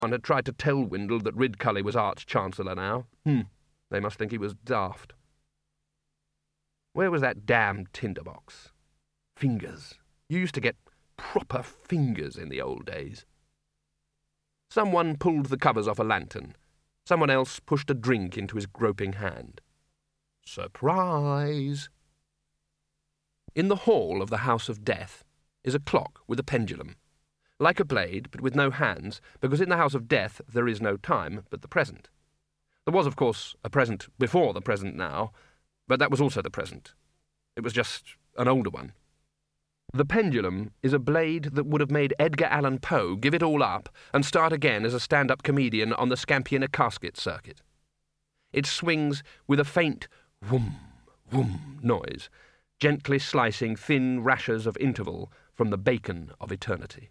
One had tried to tell Windle that Ridcully was Arch-Chancellor now. They must think he was daft. Where was that damned tinderbox? Fingers. You used to get proper fingers in the old days. Someone pulled the covers off a lantern. Someone else pushed a drink into his groping hand. Surprise! In the hall of the House of Death is a clock with a pendulum, like a blade, but with no hands, because in the House of Death there is no time but the present. There was, of course, a present before the present now, but that was also the present. It was just an older one. The pendulum is a blade that would have made Edgar Allan Poe give it all up and start again as a stand-up comedian on the Scampi in a Casket circuit. It swings with a faint whoom, whoom noise, gently slicing thin rashers of interval from the bacon of eternity.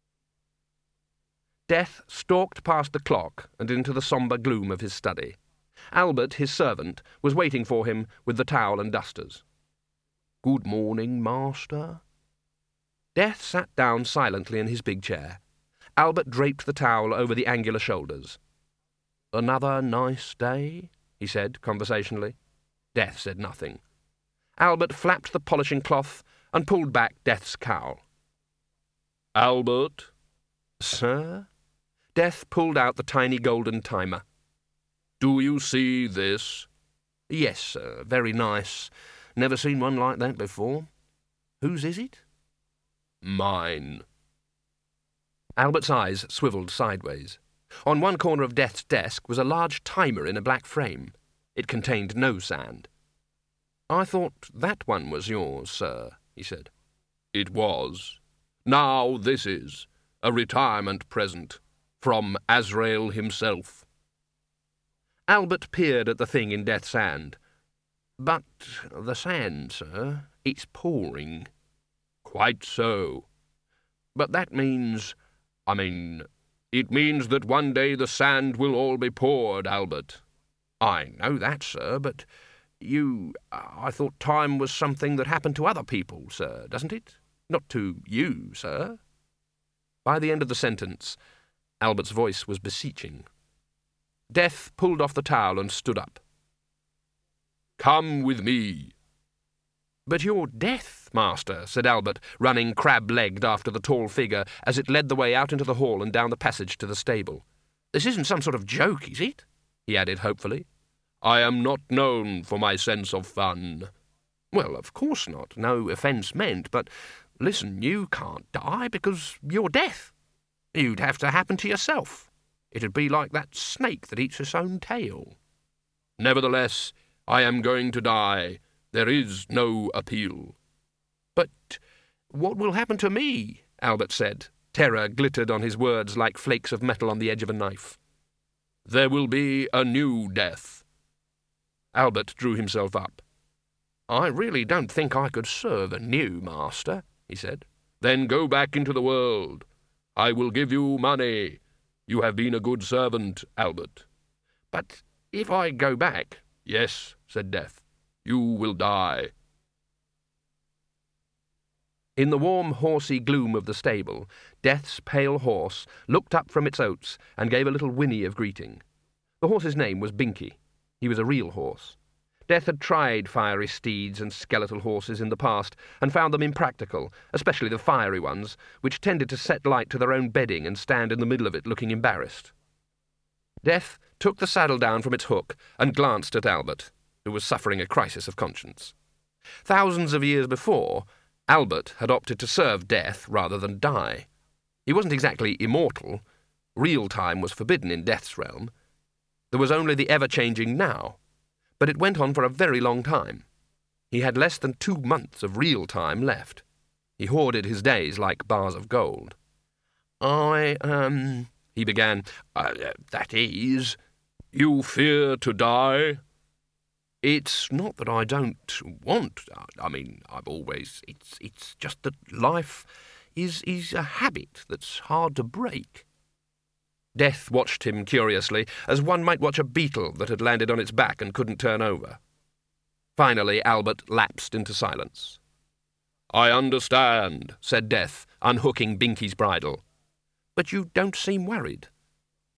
Death stalked past the clock and into the sombre gloom of his study. Albert, his servant, was waiting for him with the towel and dusters. "Good morning, master." Death sat down silently in his big chair. Albert draped the towel over the angular shoulders. "Another nice day?" he said conversationally. Death said nothing. Albert flapped the polishing cloth and pulled back Death's cowl. "Albert?" "Sir?" Death pulled out the tiny golden timer. "Do you see this?" "Yes, sir. Very nice. Never seen one like that before. Whose is it?" "Mine." Albert's eyes swivelled sideways. On one corner of Death's desk was a large timer in a black frame. It contained no sand. "I thought that one was yours, sir," he said. "It was. Now this is a retirement present from Azrael himself." Albert peered at the thing in Death's hand. "But the sand, sir, it's pouring." "Quite so. But that means... it means that one day the sand will all be poured, Albert." "I know that, sir, but I thought time was something that happened to other people, sir, doesn't it? Not to you, sir." By the end of the sentence, Albert's voice was beseeching. Death pulled off the towel and stood up. "Come with me." "But you're Death, master," said Albert, running crab-legged after the tall figure as it led the way out into the hall and down the passage to the stable. "This isn't some sort of joke, is it?" he added hopefully. "I am not known for my sense of fun." "Well, of course not. No offence meant, but listen, you can't die because you're Death. You'd have to happen to yourself. It'd be like that snake that eats its own tail." "Nevertheless, I am going to die. There is no appeal." "But what will happen to me?" Albert said. Terror glittered on his words like flakes of metal on the edge of a knife. "There will be a new death." Albert drew himself up. "I really don't think I could serve anew, master," he said. "Then go back into the world. I will give you money. You have been a good servant, Albert." "But if I go back—" "Yes," said Death. "You will die." In the warm, horsey gloom of the stable, Death's pale horse looked up from its oats and gave a little whinny of greeting. The horse's name was Binky. He was a real horse. Death had tried fiery steeds and skeletal horses in the past and found them impractical, especially the fiery ones, which tended to set light to their own bedding and stand in the middle of it looking embarrassed. Death took the saddle down from its hook and glanced at Albert, who was suffering a crisis of conscience. Thousands of years before, Albert had opted to serve Death rather than die. He wasn't exactly immortal. Real time was forbidden in Death's realm. There was only the ever-changing now. But it went on for a very long time. He had less than 2 months of real time left. He hoarded his days like bars of gold. He began. That is... You fear to die?" "It's not that I don't want... I've always... It's just that life is a habit that's hard to break." Death watched him curiously, as one might watch a beetle that had landed on its back and couldn't turn over. Finally, Albert lapsed into silence. "I understand," said Death, unhooking Binky's bridle. "But you don't seem worried."